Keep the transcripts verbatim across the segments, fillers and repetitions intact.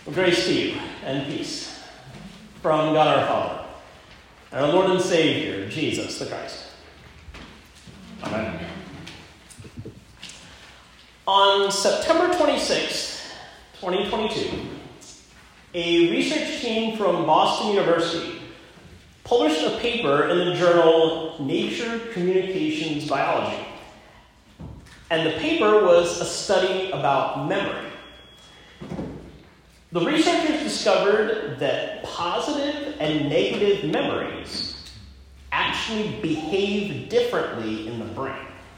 Grace to you and peace from God our Father and our Lord and Savior, Jesus the Christ. Amen. On September twenty-sixth, twenty twenty-two, a research team from Boston University published a paper in the journal Nature Communications Biology. And the paper was a study about memory. The researchers discovered that positive and negative memories actually behave differently in the brain.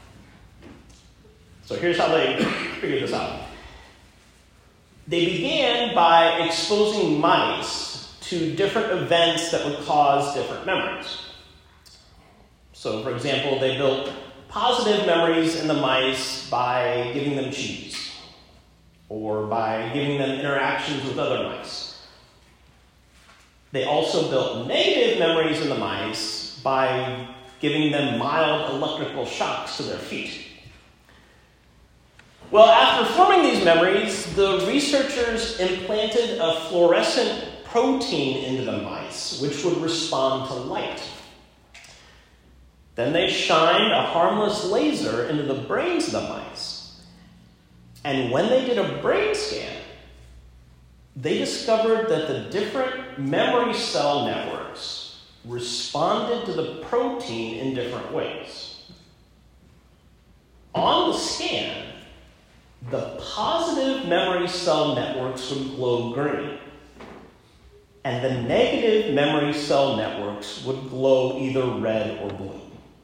So here's how they figured this out. They began by exposing mice to different events that would cause different memories. So, for example, they built positive memories in the mice by giving them cheese, or by giving them interactions with other mice. They also built negative memories in the mice by giving them mild electrical shocks to their feet. Well, after forming these memories, the researchers implanted a fluorescent protein into the mice, which would respond to light. Then they shined a harmless laser into the brains of the mice. And when they did a brain scan, they discovered that the different memory cell networks responded to the protein in different ways. On the scan, the positive memory cell networks would glow green, and the negative memory cell networks would glow either red or blue.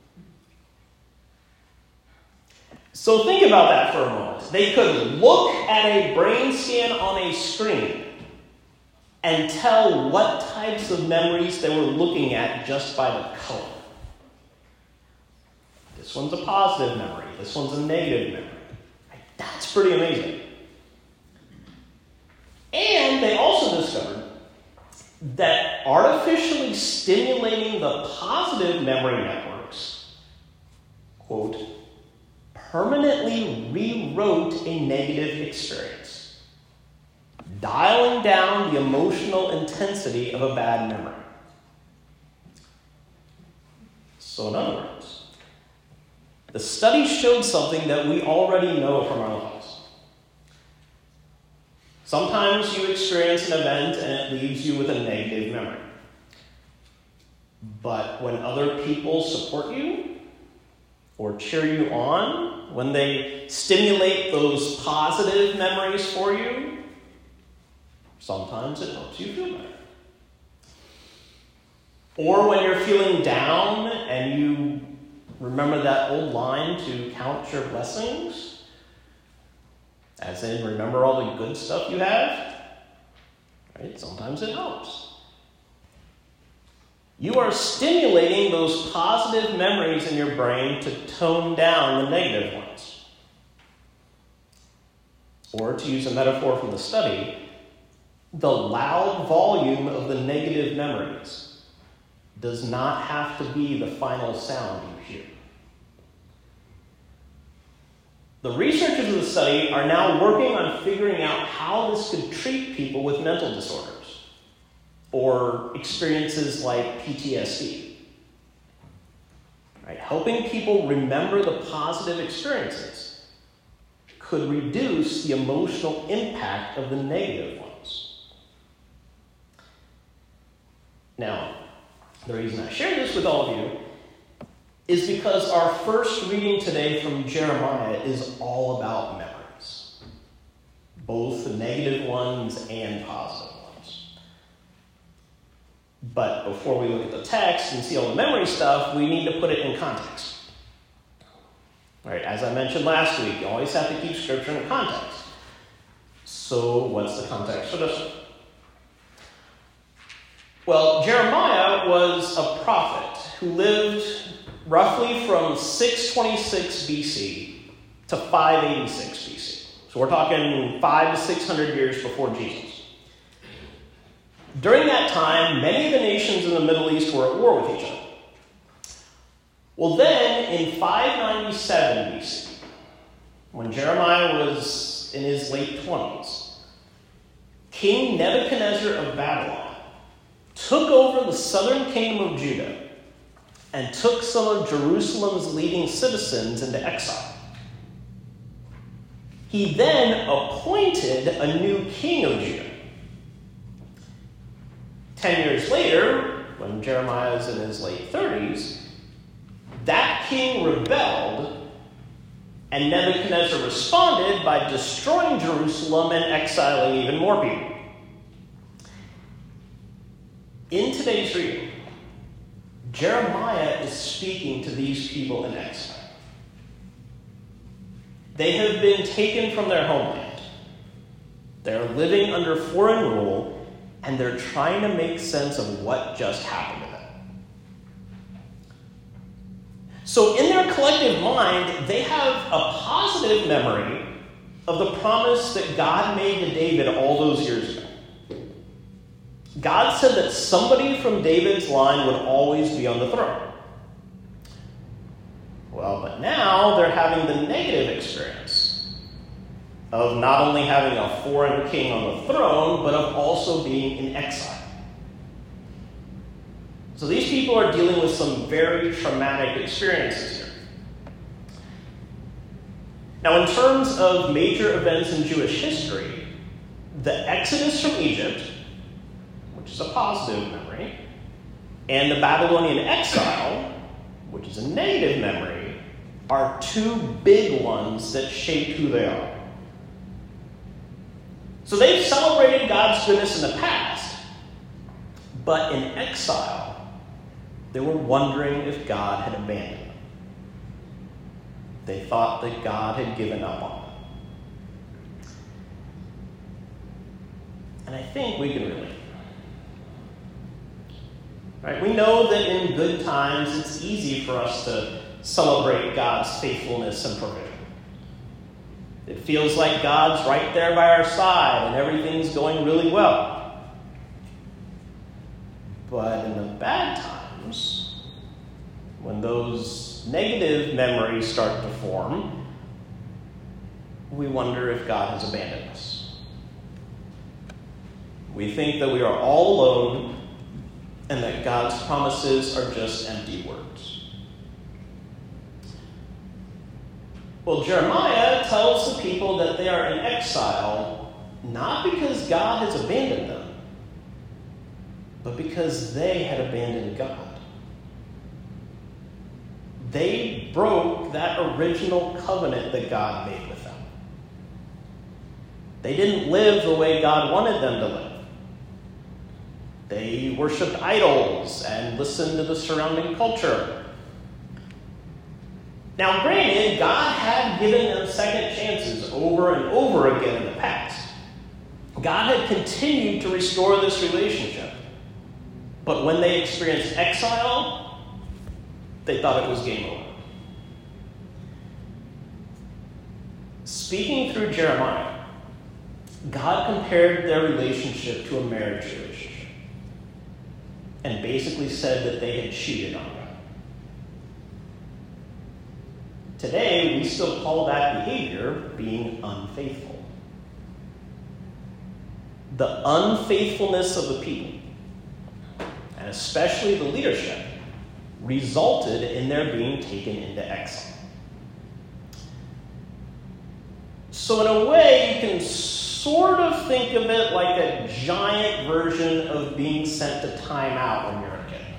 So think about that for a moment. They could look at a brain scan on a screen and tell what types of memories they were looking at just by the color. This one's a positive memory. This one's a negative memory. That's pretty amazing. And they also discovered that artificially stimulating the positive memory networks, quote, permanently rewrote a negative experience, dialing down the emotional intensity of a bad memory. So in other words, the study showed something that we already know from our lives. Sometimes you experience an event and it leaves you with a negative memory. But when other people support you or cheer you on, when they stimulate those positive memories for you, sometimes it helps you feel better. Or when you're feeling down and you remember that old line to count your blessings, as in remember all the good stuff you have, right? Sometimes it helps. You are stimulating those positive memories in your brain to tone down the negative ones. Or to use a metaphor from the study, the loud volume of the negative memories does not have to be the final sound you hear. The researchers of the study are now working on figuring out how this could treat people with mental disorders or experiences like P T S D. Right? Helping people remember the positive experiences could reduce the emotional impact of the negative ones. Now, the reason I share this with all of you is because our first reading today from Jeremiah is all about memories, both the negative ones and positive ones. But before we look at the text and see all the memory stuff, we need to put it in context. All right, as I mentioned last week, you always have to keep Scripture in context. So what's the context for this one? Well, Jeremiah was a prophet who lived roughly from six twenty-six B C to five eighty-six B C. So we're talking five to six hundred years before Jesus. During that time, many of the nations in the Middle East were at war with each other. Well, then, in five ninety-seven B C, when Jeremiah was in his late twenties, King Nebuchadnezzar of Babylon took over the southern kingdom of Judah and took some of Jerusalem's leading citizens into exile. He then appointed a new king of Judah. Ten years later, when Jeremiah is in his late thirties, that king rebelled, and Nebuchadnezzar responded by destroying Jerusalem and exiling even more people. In today's reading, Jeremiah is speaking to these people in exile. They have been taken from their homeland. They're living under foreign rule, and they're trying to make sense of what just happened to them. So in their collective mind, they have a positive memory of the promise that God made to David all those years ago. God said that somebody from David's line would always be on the throne. Well, but now they're having the negative experience of not only having a foreign king on the throne, but of also being in exile. So these people are dealing with some very traumatic experiences here. Now, in terms of major events in Jewish history, the Exodus from Egypt, which is a positive memory, and the Babylonian exile, which is a negative memory, are two big ones that shaped who they are. So they've celebrated God's goodness in the past, but in exile, they were wondering if God had abandoned them. They thought that God had given up on them. And I think we can relate. Right? We know that in good times, it's easy for us to celebrate God's faithfulness and provision. It feels like God's right there by our side and everything's going really well. But in the bad times, when those negative memories start to form, we wonder if God has abandoned us. We think that we are all alone and that God's promises are just empty words. Well, Jeremiah tells the people that they are in exile not because God has abandoned them, but because they had abandoned God. They broke that original covenant that God made with them. They didn't live the way God wanted them to live. They worshipped idols and listened to the surrounding culture. Now, granted, God had given them second chances over and over again in the past. God had continued to restore this relationship. But when they experienced exile, they thought it was game over. Speaking through Jeremiah, God compared their relationship to a marriage relationship and basically said that they had cheated on God. Today, we still call that behavior being unfaithful. The unfaithfulness of the people, and especially the leadership, resulted in their being taken into exile. So in a way, you can sort of think of it like a giant version of being sent to time out when you're a kid.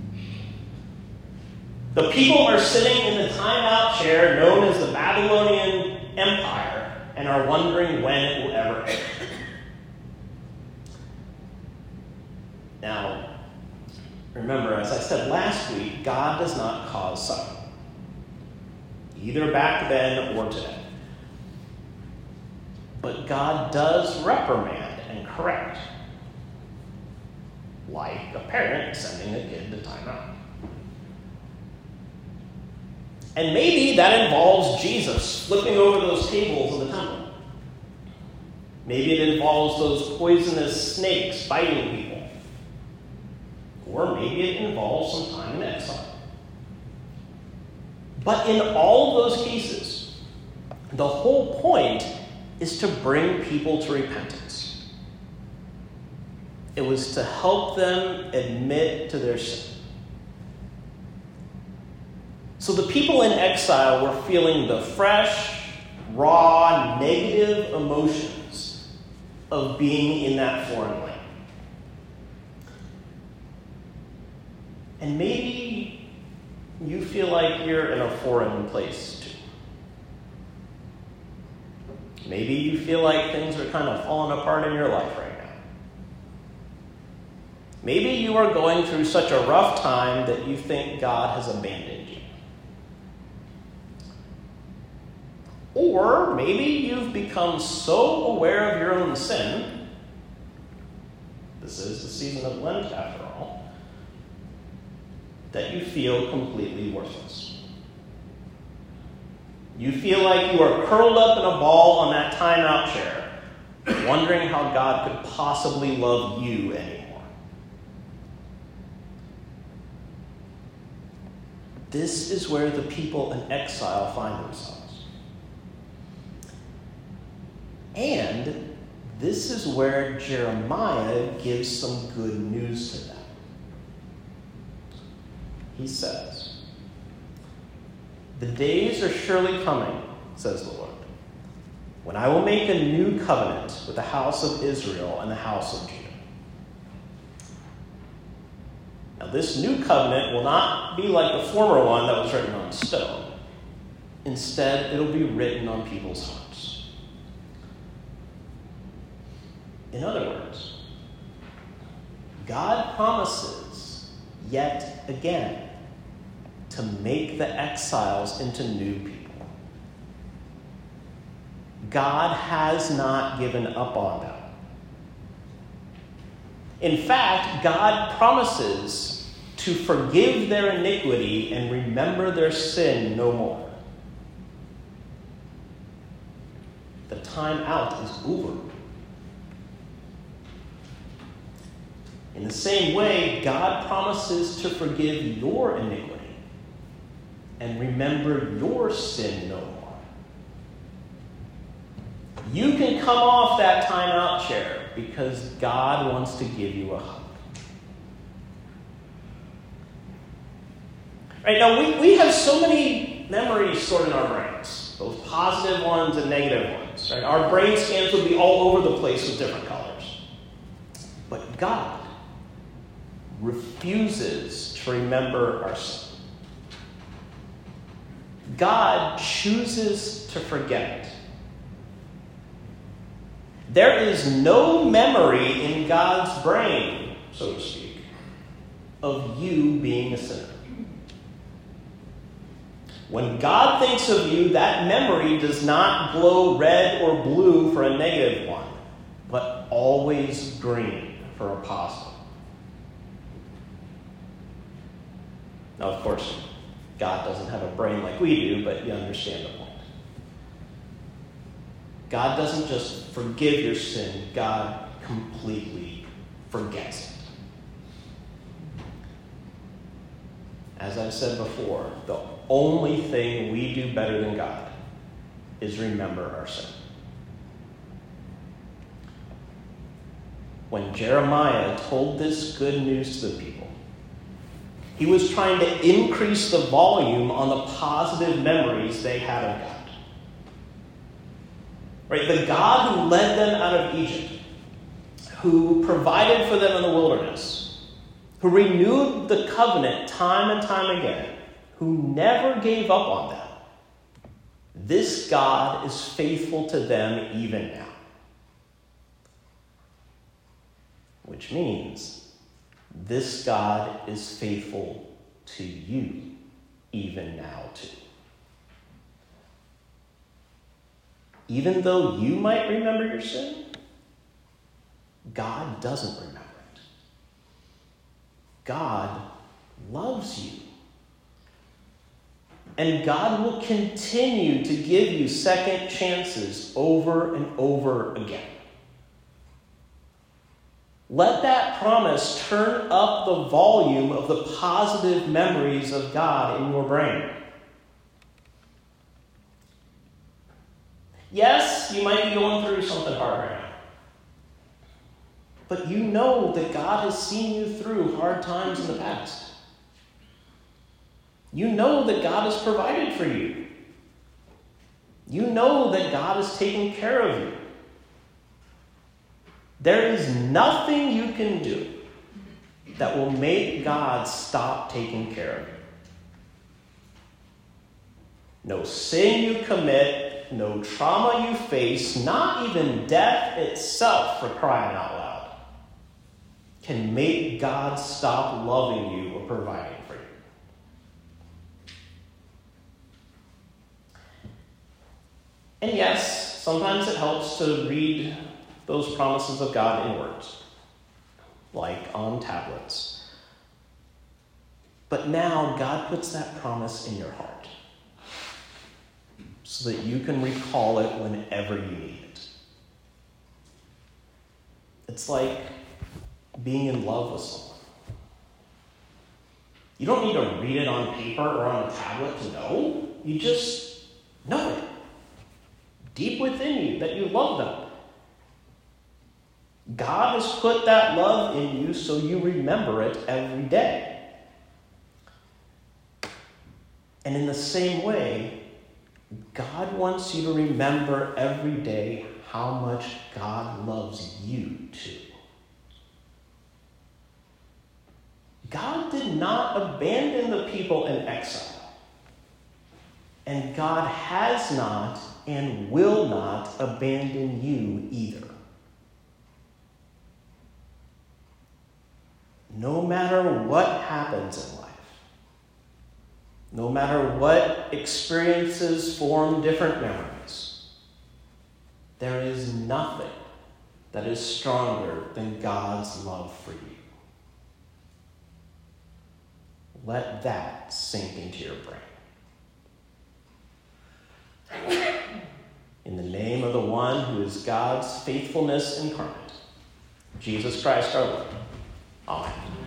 The people are sitting in the timeout chair known as the Babylonian Empire and are wondering when it will ever end. Now, remember, as I said last week, God does not cause suffering, either back then or today. But God does reprimand and correct, like a parent sending a kid to time out. And maybe that involves Jesus flipping over those tables in the temple. Maybe it involves those poisonous snakes biting people. Or maybe it involves some time in exile. But in all of those cases, the whole point is to bring people to repentance. It was to help them admit to their sin. So the people in exile were feeling the fresh, raw, negative emotions of being in that foreign land. And maybe you feel like you're in a foreign place too. Maybe you feel like things are kind of falling apart in your life right now. Maybe you are going through such a rough time that you think God has abandoned you. Or maybe you've become so aware of your own sin, this is the season of Lent after all, that you feel completely worthless. You feel like you are curled up in a ball on that timeout chair, wondering how God could possibly love you anymore. This is where the people in exile find themselves. And this is where Jeremiah gives some good news to them. He says, "The days are surely coming, says the Lord, when I will make a new covenant with the house of Israel and the house of Judah. Now this new covenant will not be like the former one that was written on stone. Instead, it'll be written on people's hearts." In other words, God promises yet again to make the exiles into new people. God has not given up on them. In fact, God promises to forgive their iniquity and remember their sin no more. The time out is over. In the same way, God promises to forgive your iniquity and remember your sin no more. You can come off that timeout chair because God wants to give you a hug. Right now, we, we have so many memories stored in our brains, both positive ones and negative ones. Right? Our brain scans would be all over the place with different colors. But God refuses to remember our sin. God chooses to forget it. There is no memory in God's brain, so to speak, of you being a sinner. When God thinks of you, that memory does not glow red or blue for a negative one, but always green for a positive. Now, of course, God doesn't have a brain like we do, but you understand the point. God doesn't just forgive your sin, God completely forgets it. As I've said before, the only thing we do better than God is remember our sin. When Jeremiah told this good news to the people, he was trying to increase the volume on the positive memories they had of God. Right? The God who led them out of Egypt, who provided for them in the wilderness, who renewed the covenant time and time again, who never gave up on them. This God is faithful to them even now. Which means this God is faithful to you even now too. Even though you might remember your sin, God doesn't remember it. God loves you. And God will continue to give you second chances over and over again. Let that promise turn up the volume of the positive memories of God in your brain. Yes, you might be going through something hard right now. but you know that God has seen you through hard times in the past. You know that God has provided for you. You know that God has taken care of you. There is nothing you can do that will make God stop taking care of you. No sin you commit, no trauma you face, not even death itself, for crying out loud, can make God stop loving you or providing for you. And yes, sometimes it helps to read those promises of God in words, like on tablets. But now God puts that promise in your heart so that you can recall it whenever you need it. It's like being in love with someone. You don't need to read it on paper or on a tablet to know. You just know it deep within you that you love them. God has put that love in you so you remember it every day. And in the same way, God wants you to remember every day how much God loves you too. God did not abandon the people in exile. And God has not and will not abandon you either. No matter what happens in life, no matter what experiences form different memories, there is nothing that is stronger than God's love for you. Let that sink into your brain. In the name of the one who is God's faithfulness incarnate, Jesus Christ our Lord. Amen.